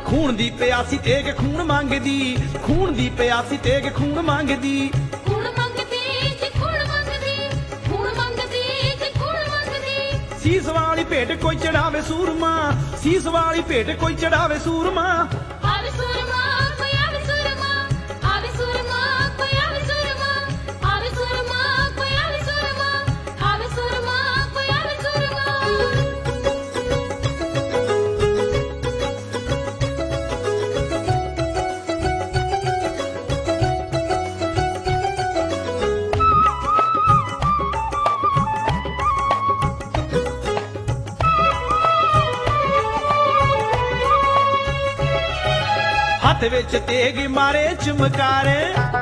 खून दी प्यासी तेग खून मंगदी, खून दी प्यासी तेग खून मंगदी, खून मंगदी जी खून मंगदी, खून मंगदी जी खून मंगदी। सीस वाली भेंट कोई चढ़ावे सूरमा, सीस वाली भेंट कोई चढ़ावे सूरमा। आवे सूरमा कोई आवे सूरमा, आवे सूरमा कोई आवे सूरमा, आवे सूरमा कोई आवे सूरमा, आवे सूरमा कोई आवे सूरमा। हथ विच तेग मारे चमकारे,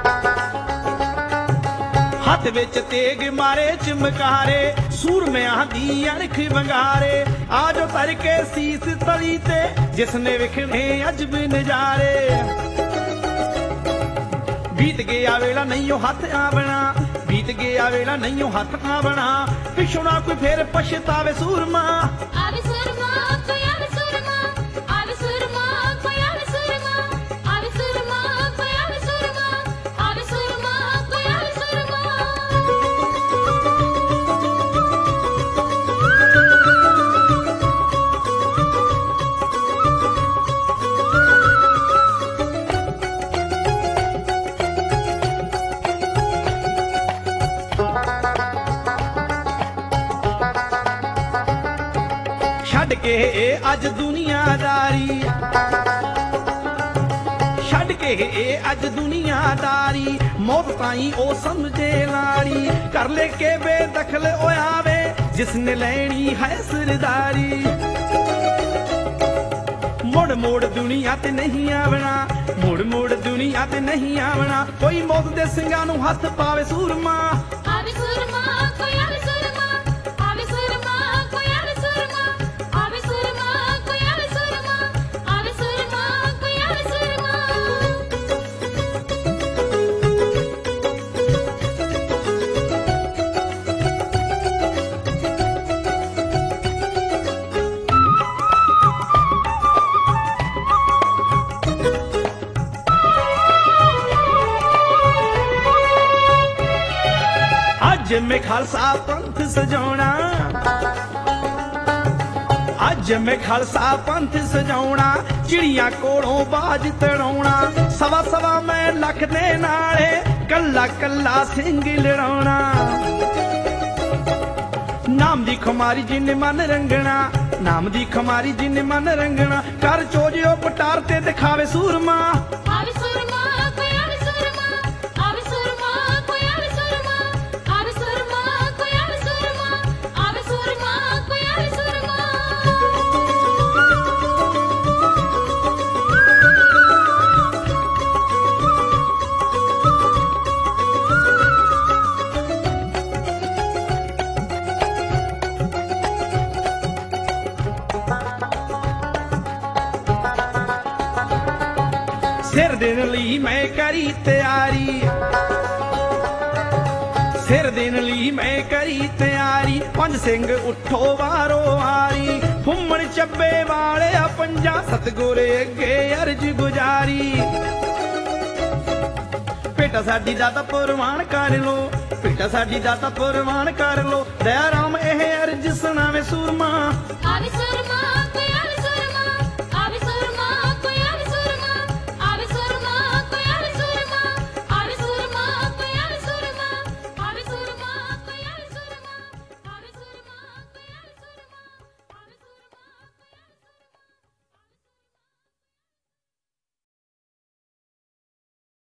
हथ विच तेग मारे चमकारे, सूरमियां दी अणख वंगारे। आजो तरके सीस तली ते जिसने विखने अजब नजारे। बीत गया वेला नहीं ओ हथ आवना, बीत गया वेला नहीं ओ हथ आवना, पिछों ना कोई फिर पछतावे सूरमा। आवे सूरमा कोई आवे सूरमा, आवे सूरमा कोई आवे सूरमा, आवे सूरमा कोई आवे सूरमा, आवे सूरमा कोई आवे सूरमा। छड़ के अज दुनियादारी, छड़ के अज दुनियादारी, मौत ताई ओ समझे लाड़ी। कर ले के बेदखल होया वे जिसने लेनी है सरदारी। मुड़ मुड़ दुनिया ते नहीं आवना, मुड़ मुड़ दुनिया ते नहीं आवना, कोई मौत दे सिंगां नूं हथ पावे सूरमा। आवे सूरमा कोई आवे सूरमा, आवे सूरमा कोई आवे सूरमा, आवे सूरमा कोई आवे सूरमा, आवे सूरमा कोई आवे सूरमा। अज मैं खालसा पंथ सजाउणा, अज मैं खालसा पंथ सजाउणा, चिड़ियां कोलों बाज तड़ाउणा। सवा सवा मैं लख दे नाले कल्ला कल्ला सिंह लड़ाउणा। नाम दी खुमारी जिन मन रंगना, नाम दी खुमारी जिन मन रंगना, कर चोजियो पटार ते दिखावे सूरमा। आवे सूरमा कोई आवे सूरमा, आवे सूरमा कोई आवे सूरमा, आवे सूरमा कोई आवे सूरमा, आवे सूरमा कोई आवे सूरमा। सिर देने लई मैं करी तैयारी, सिर देने लई मैं करी तैयारी। पंज सिंह उठो वारो वारी, फुम्मण चब्बे वाले पंजा, सतगुरे अगे अर्ज गुजारी। भेटा साडी दा तां परवान कर लो, भेटा साडी दा तां परवान कर लो, दया राम एह अर्ज सुनावे सूरमा। आवे सूरमा कोई आवे